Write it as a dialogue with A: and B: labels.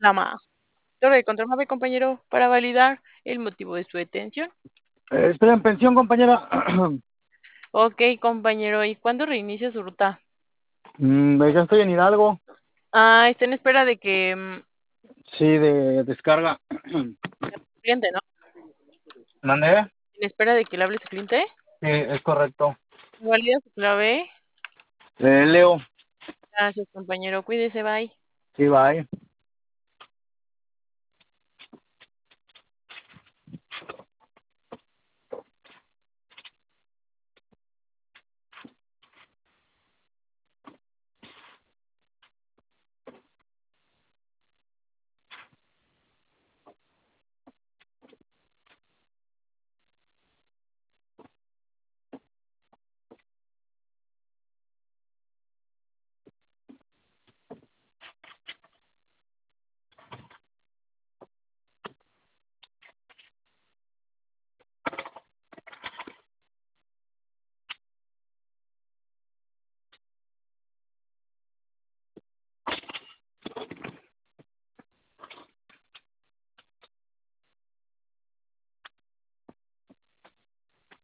A: Llama. Torre de control MAVE, compañero, para validar el motivo de su detención.
B: Estoy en pensión, compañera.
A: Ok, compañero, ¿y cuándo reinicia su ruta?
B: Ya estoy en Hidalgo.
A: Ah, está en espera de que
B: Sí, de descarga.
A: su cliente, ¿no?
B: ¿Mandé?
A: En espera de que le hable su cliente.
B: Sí, es correcto.
A: ¿Valida su clave?
B: Leo.
A: Gracias, compañero. Cuídese, bye.
B: Sí, bye.